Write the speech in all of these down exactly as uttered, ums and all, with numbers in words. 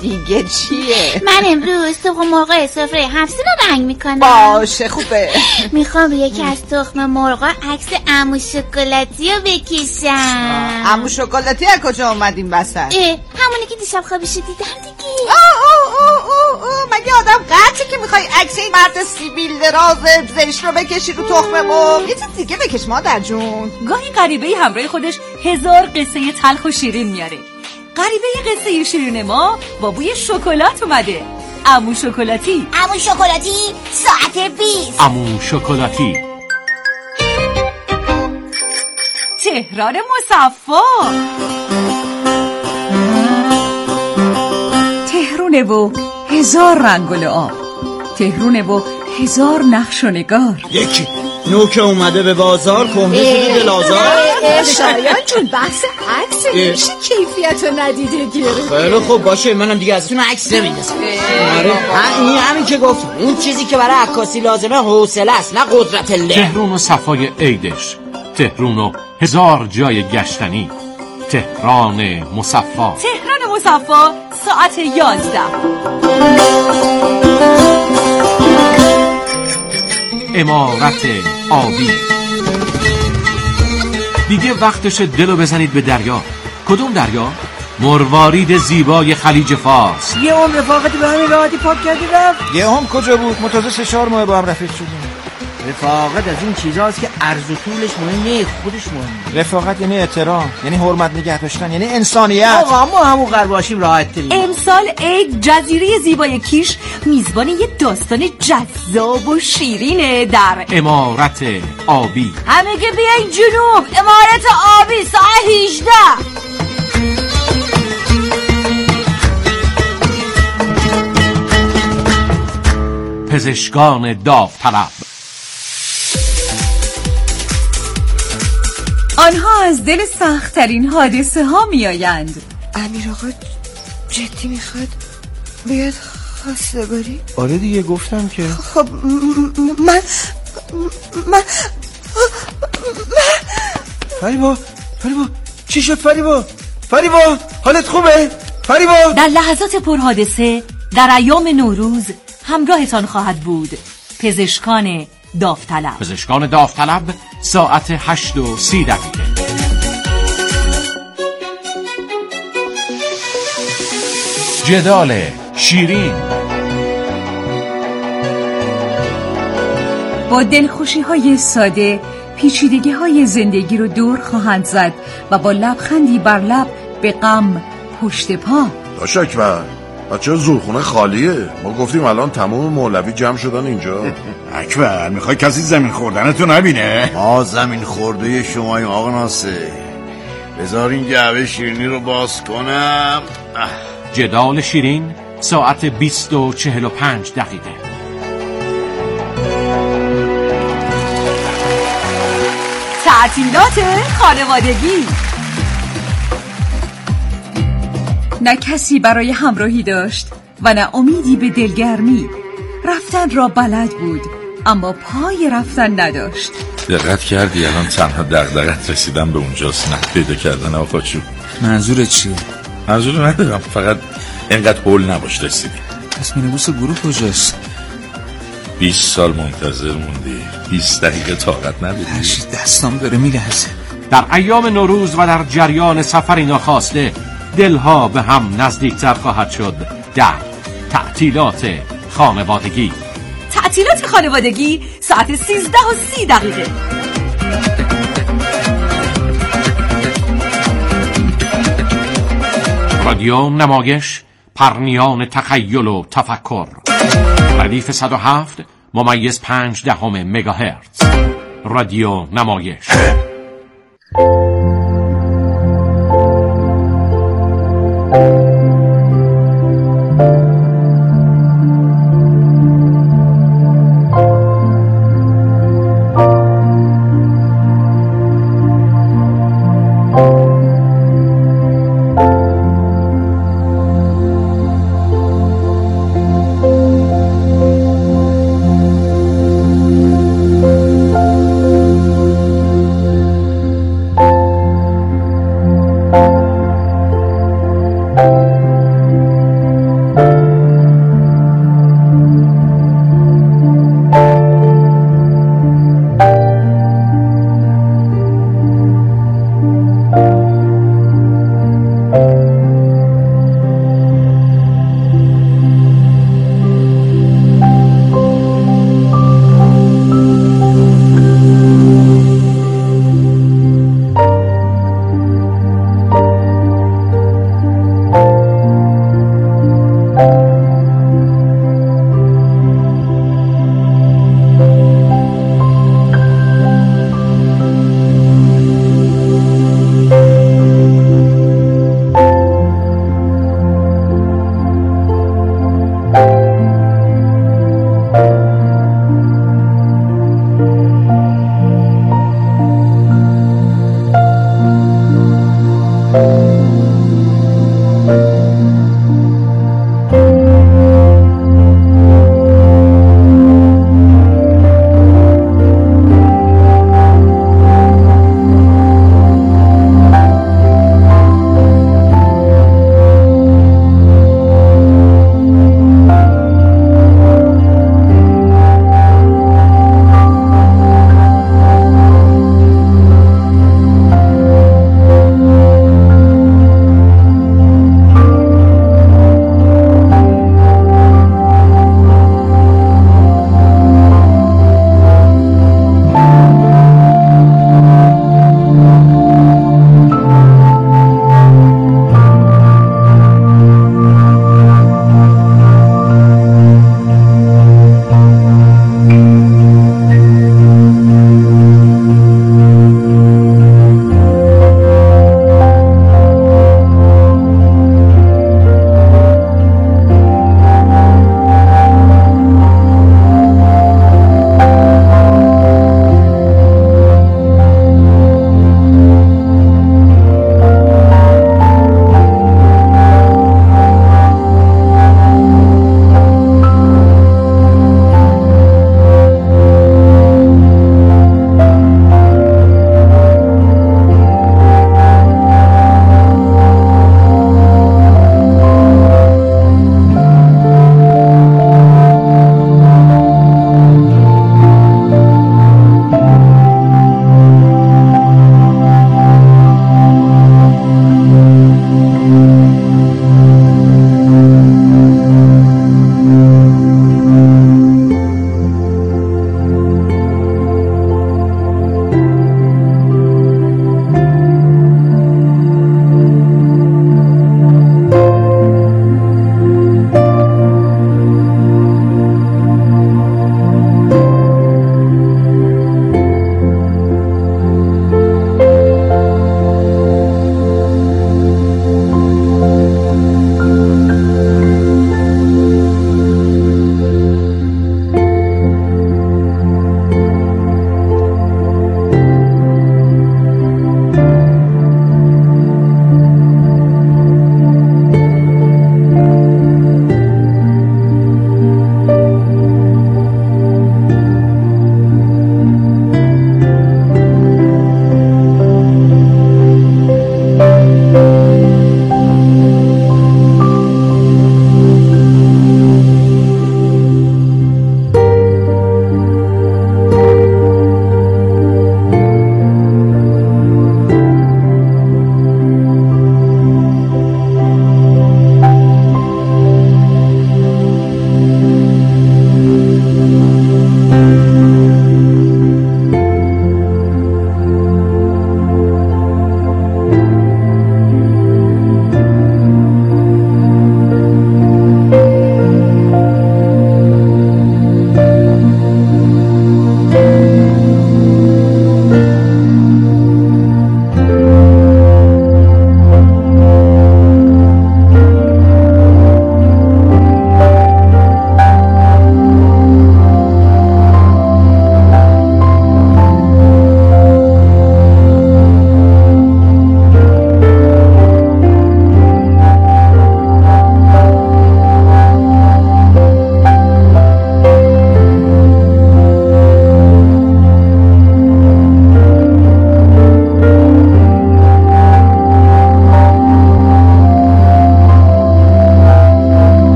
دیگه چیه؟ من امروز صبح مرغای سفره هفت رو رنگ میکنم. باشه خوبه. میخوام روی یکی از تخم مرغا عکس عمو شکلاتی رو بکشم. عمو شکلاتی از کجا اومد این وسط؟ اه همونی که دیشب خوابش دیدم دیگه. آه آه آه آه آه مگه آدم قطعه که میخوای عکس این مرد سیبیل دراز زشت رو بکشی رو تخم مرغ؟ یه چیز دیگه بکش مادر جون. گاهی غریبه‌ای همراه خودش هزار قصه تلخ و شیرین میاره. غریبه قصه شیرین ما با بوی شکلات اومده. عمو شکلاتی. عمو شکلاتی ساعت بیست. عمو شکلاتی. تهران مصفا. تهرونه و هزار رنگ و لعاب. تهرونه و هزار نقش و نگار. یکی نوک اومده به بازار کهنه شده لازار. شایان جون بحث عکس میشه کیفیت رو ندیده گیره. خیلی خوب باشه منم دیگه ازتون عکس نمیندازم. این همین که گفت اون چیزی که برای عکاسی لازمه حوصله است نه قدرت الله. تهران و صفای عیدش، تهران و هزار جای گشتنی، تهران مصفا. تهران مصفا ساعت یازده. عمارت آبی. دیگه وقتش دلو بزنید به دریا. کدوم دریا؟ مروارید زیبای خلیج فارس. یه هم رفاقتی به همین راحتی پاک کردی رفت. یه هم کجا بود؟ متازه سه چهار ماه با هم رفیق شدیم. رفاقت از این چیزاست که عرض و طولش مهم نیست، خودش مهمه. رفاقت یعنی احترام، یعنی حرمت نگه داشتن، یعنی انسانیت. آقا ما همون قرار باشیم راحت تریم. امسال عید جزیره زیبای کیش میزبان یه داستان جذاب و شیرینه در عمارت آبی. همه که بیاین جنوب، عمارت آبی ساعت هجده. پزشکان داوطلب. آنها از دل سخت‌ترین حادثه ها می آیند. امیر آقا جدی میخواد بیاد خواستگاری؟ آره دیگه گفتم که خب من من فریبا فریبا چی شد فریبا؟ فریبا حالت خوبه؟ فریبا در لحظات پرحادثه در ایام نوروز همراهتان خواهد بود پزشکان داوطلب. پزشکان داوطلب ساعت هشت و سی دقیقه. جدال شیرین. با دلخوشی های ساده پیچیدگی های زندگی رو دور خواهند زد و با لبخندی بر لب به غم پشت پا. داش اکبر بچه زورخونه خالیه. ما گفتیم الان تمام مولوی جمع شدن اینجا. اکبر میخوای کسی زمین خوردنتو نبینه؟ ما زمین خورده شماییم آقا ناصر. بذار این جعبه شیرینی رو باز کنم. جدال شیرین ساعت بیست و چهل و پنج دقیقه. تعطیلات خانوادگی. نه کسی برای همراهی داشت و نه امیدی به دلگرمی. رفتن را بلد بود اما پای رفتن نداشت. دقت کردی الان تنها دغدغت رسیدن به اونجاست، نه پیدا کردن آقا چون. منظورت چیه؟ منظور ندارم، فقط اینقدر هول نباش رسیدی. پس مینیبوس گروه کجاست؟ بیست سال منتظر موندی، بیست دقیقه طاقت نداری. هرچی دستام داره میلرزه. در ایام نوروز و در جریان سفری ناخواسته دلها به هم نزدیکتر خواهد شد در تعطیلات خانوادگی. تعطیلات خانوادگی ساعت سیزده و سی دقیقه. رادیو نمایش، پرنیان تخیل و تفکر. ردیف صد و هفت ممیز پنج دهم مگاهرتز. رادیو نمایش.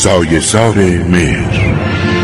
سایه‌زار مهر.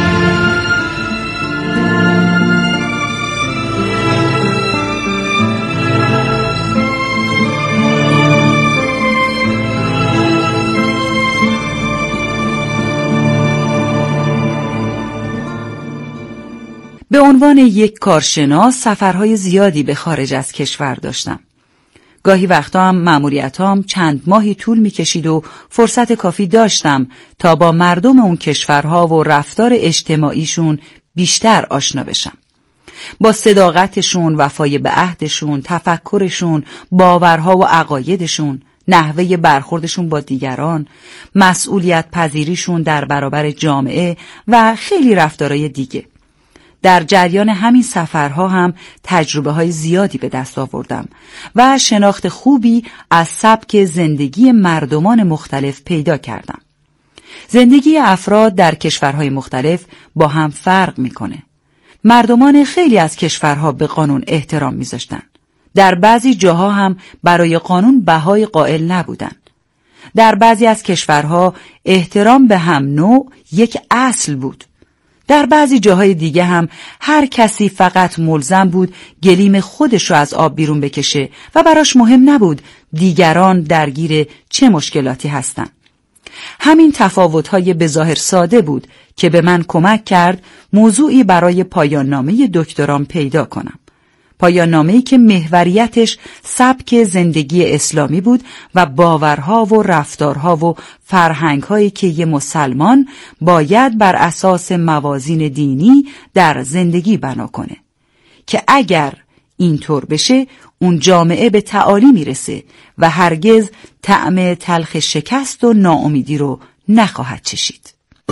به عنوان یک کارشناس سفرهای زیادی به خارج از کشور داشتم. گاهی وقتا هم مأموریتام چند ماهی طول می‌کشید و فرصت کافی داشتم تا با مردم اون کشورها و رفتار اجتماعیشون بیشتر آشنا بشم. با صداقتشون، وفای به عهدشون، تفکرشون، باورها و عقایدشون، نحوه برخوردشون با دیگران، مسئولیت پذیریشون در برابر جامعه و خیلی رفتارهای دیگه. در جریان همین سفرها هم تجربه های زیادی به دست آوردم و شناخت خوبی از سبک زندگی مردمان مختلف پیدا کردم. زندگی افراد در کشورهای مختلف با هم فرق میکنه. مردمان خیلی از کشورها به قانون احترام میذاشتن. در بعضی جاها هم برای قانون بهای قائل نبودن. در بعضی از کشورها احترام به هم نوع یک اصل بود. در بعضی جاهای دیگه هم هر کسی فقط ملزم بود گلیم خودش رو از آب بیرون بکشه و براش مهم نبود دیگران درگیر چه مشکلاتی هستن. همین تفاوت‌های بظاهر ساده بود که به من کمک کرد موضوعی برای پایان نامه دکترام پیدا کنم. پایان نامه‌ای که محوریتش سبک زندگی اسلامی بود و باورها و رفتارها و فرهنگ‌هایی که یه مسلمان باید بر اساس موازین دینی در زندگی بنا کنه که اگر اینطور بشه اون جامعه به تعالی میرسه و هرگز طعم تلخ شکست و ناامیدی رو نخواهد چشید.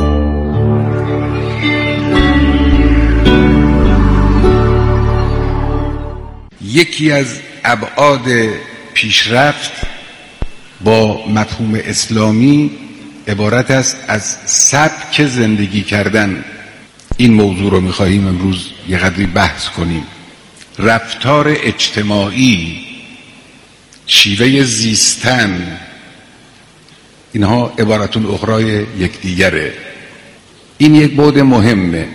یکی از ابعاد پیشرفت با مفهوم اسلامی عبارت است از سبک زندگی کردن. این موضوع رو می‌خواهیم امروز یه قدری بحث کنیم. رفتار اجتماعی، شیوه زیستن، اینها عبارتون اخرای یکدیگره. این یک بعد مهمه.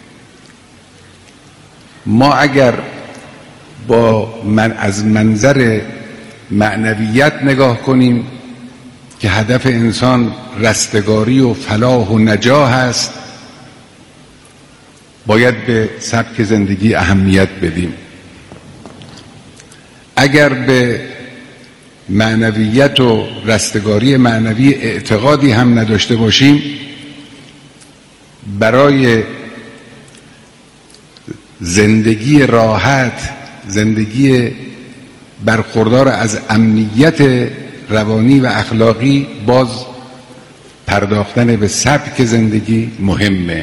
ما اگر با من از منظر معنویت نگاه کنیم که هدف انسان رستگاری و فلاح و نجاح است، باید به سبک زندگی اهمیت بدیم. اگر به معنویت و رستگاری معنوی اعتقادی هم نداشته باشیم، برای زندگی راحت، زندگی برخوردار از امنیت روانی و اخلاقی، باز پرداختن به سبک زندگی مهمه.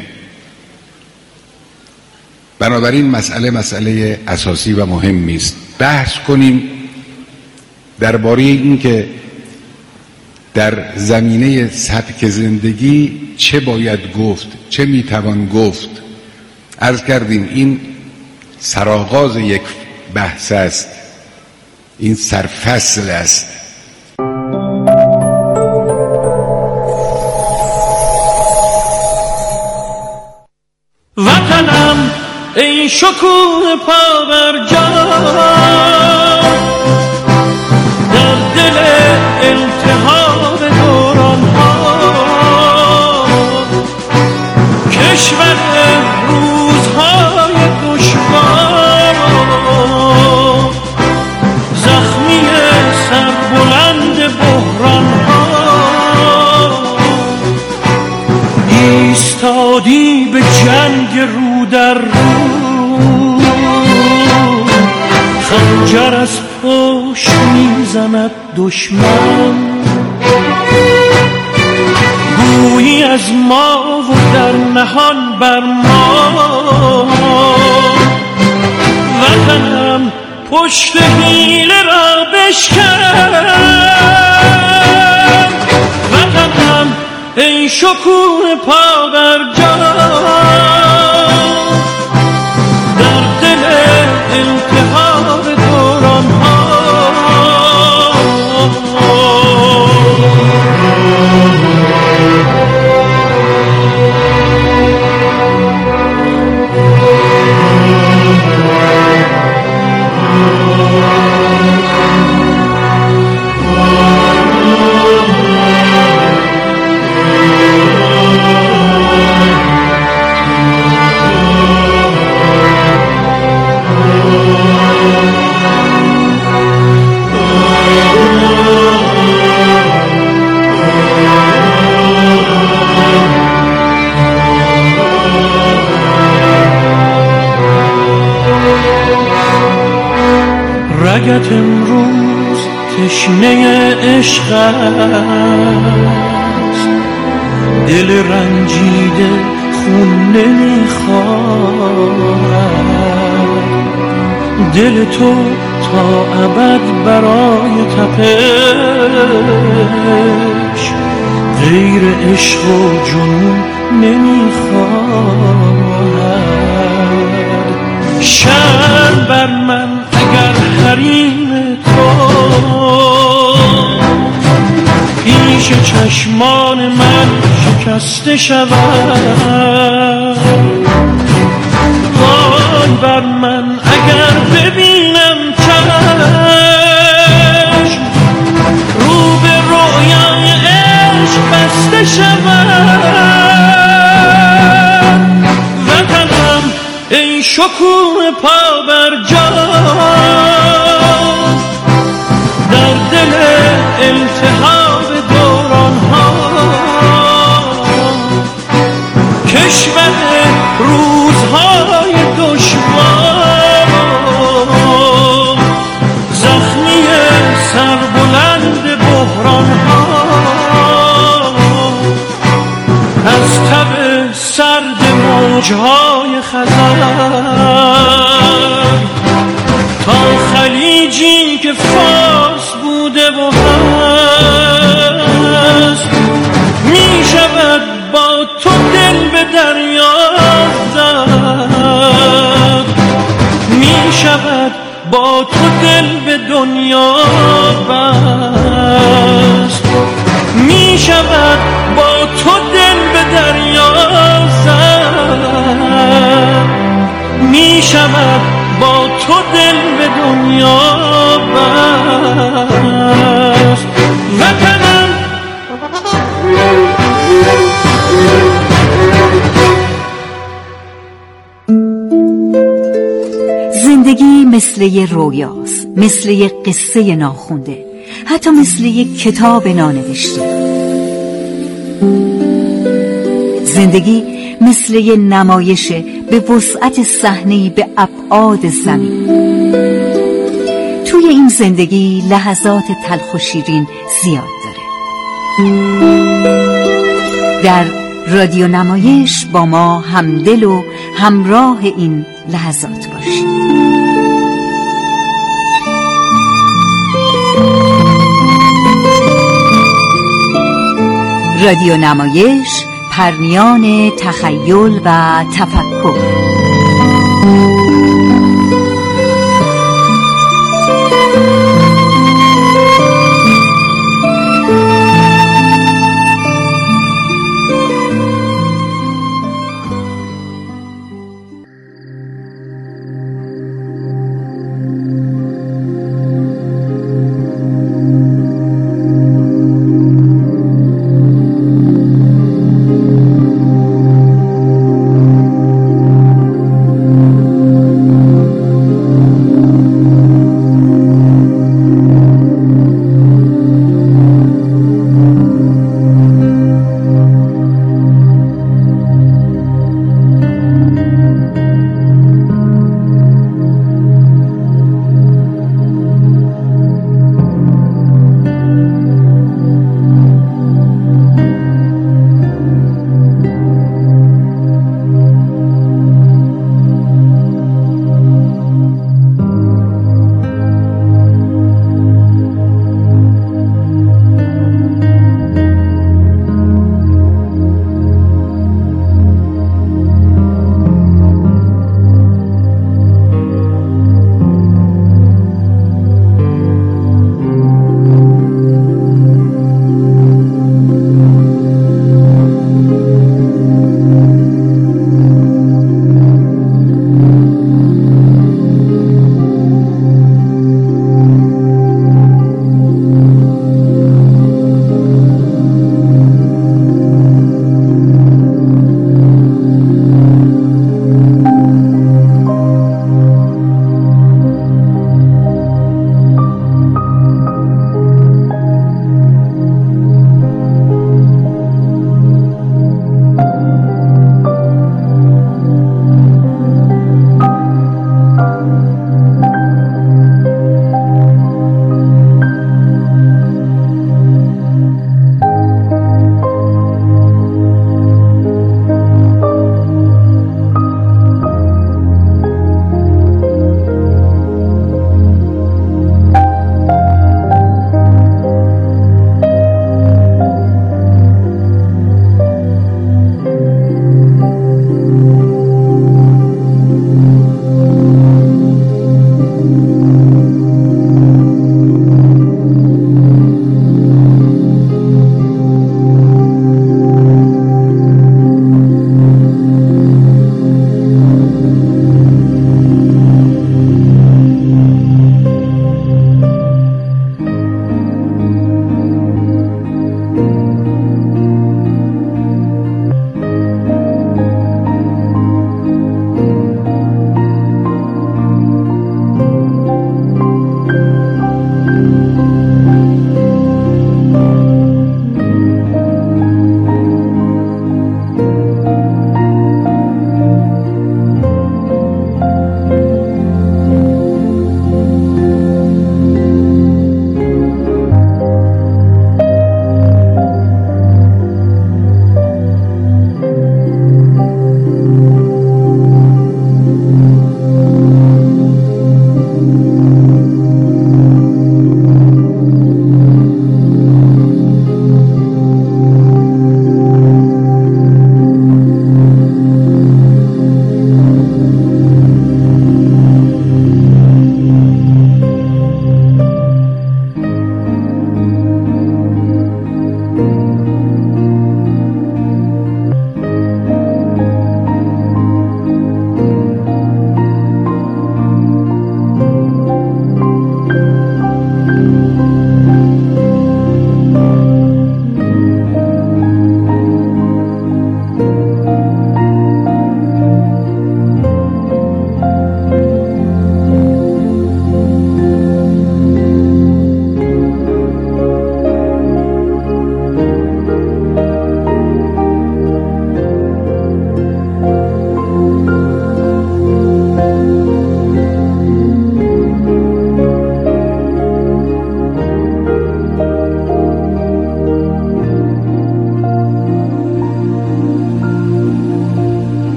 بنابراین مسئله مسئله اساسی و مهمی است. بحث کنیم درباره این که در زمینه سبک زندگی چه باید گفت، چه میتوان گفت. عرض کردیم این سرآغاز یک بحث است، این سرفصل است. وطنم ای شکوه پا بر جا، در دل التهاب دوران ها، کشور روزهای دشوار، زخمی سربلند بحران ها، ایستادی به جنگ رو در رو، خنجر از پشت میزند دشمن، گویی از ما و در نهان بر ما. وطنم پشت حیله را بشکن، وطنم ای شکوه پا بر جا، در دل التهاب دوران ها، دلت امروز تشنه عشق است، دل رنجیده خون نمیخواد، دل تو تا ابد برای تپش غیر عشق و جنون نمیخواد. شرم بر من اگر حریم تو پیش چشمان من شکسته شود، وای بر من اگر ببینم چشم رو به رویای عشق بسته شود. وطنم ای شکوه پا بر جا در دل التهاب دوران ها، کشور روزهای دشوار، زخمی سربلند بحران ها، از تب سرد موجهای خزر تا خلیجی که فارس بوده و هست، می شود با تو دل به دریا زد، می شود با تو دل به دنیا بست، می شود با تو دل به دریا زد، می شود با تو دل به دنیا بست. وطنم زندگی مثل یه رویاست، مثل یه قصه ناخونده، حتی مثل یه کتاب نانوشته. زندگی مثل یه نمایشه به وسعت صحنه‌ای به ابعاد زمین. توی این زندگی لحظات تلخ و شیرین زیاد داره. در رادیو نمایش با ما همدل و همراه این لحظات باشید. رادیو نمایش، پرنیان تخیل و تفکر.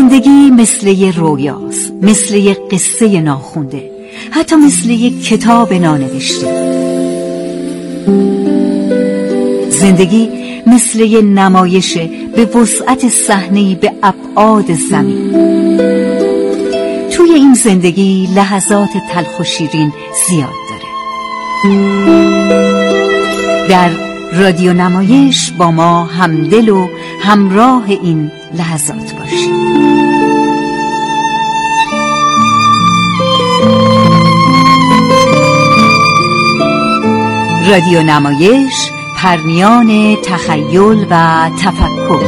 زندگی مثل یه رویاست، مثل یه قصه ناخونده، حتی مثل یه کتاب نانوشته. زندگی مثل یه نمایشه به وسعت صحنه‌ای به ابعاد زمین. توی این زندگی لحظات تلخ و شیرین زیاد داره. در رادیو نمایش با ما همدل و همراه این لحظات باشید. رادیو نمایش، پرمیان تخیل و تفکر.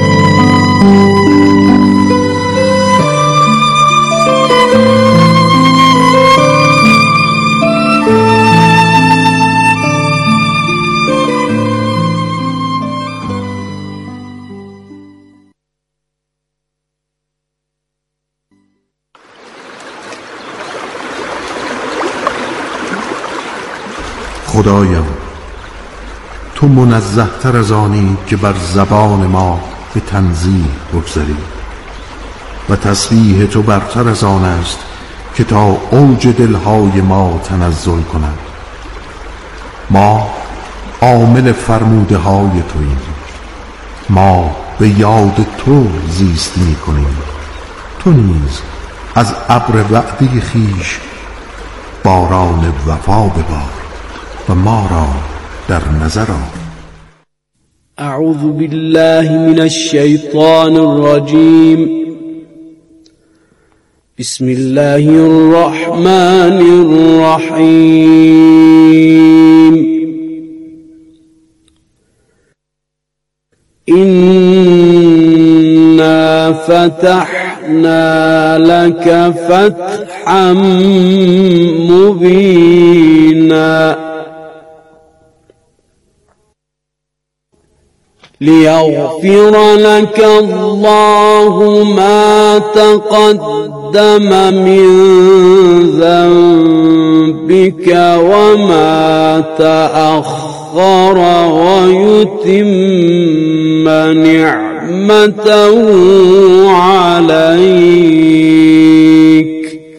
خدایا، تو منزه تر از آنی که بر زبان ما به تنزیه بگذری و تسبیح تو برتر از آن است که تا اوج دلهای ما تنزل کند. ما عامل فرموده های توییم، ما به یاد تو زیست می کنیم. تو نیز از ابر وعده خویش باران وفا ببار و ما را در نظر آر. اعوذ بالله من الشیطان الرجیم. بسم الله الرحمن الرحیم. إنا فتحنا لك فتحا مبينا ليغفر لك الله ما تقدم من ذنبك وما تأخر ويتم نعمته عليك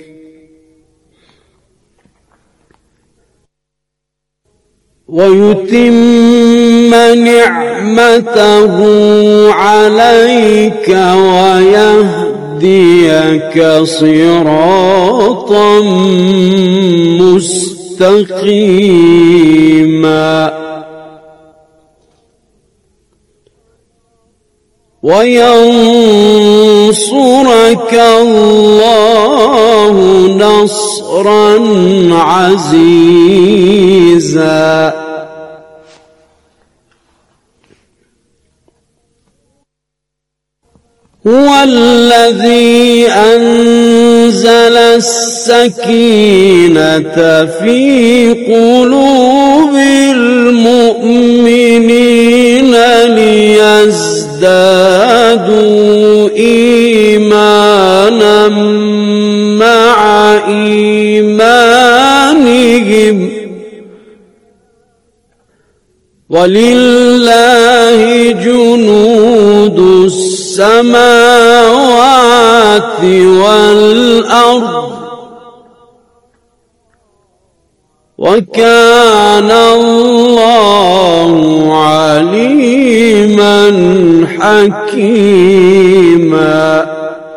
ويتم نعمته عليك ويهديك صراطا مستقيما وينصرك الله نصرا عزيزا هو الذي أنزل السكينة في قلوب المؤمنين ليزدادوا إيمانا مع إيمانهم ولله جنود السماوات والأرض وكان الله عليما حكيما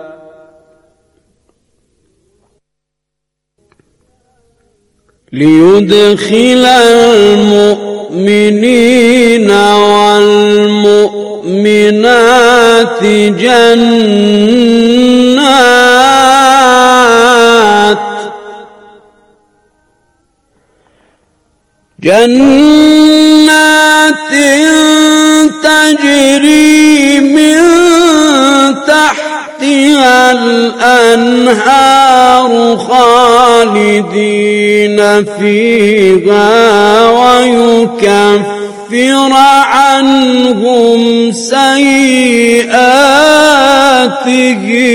ليدخل المؤمنين والمؤمنات جنات جنات تجري من تحتها الأنهار خالدين فيها ويكفر عنهم سيئاتهم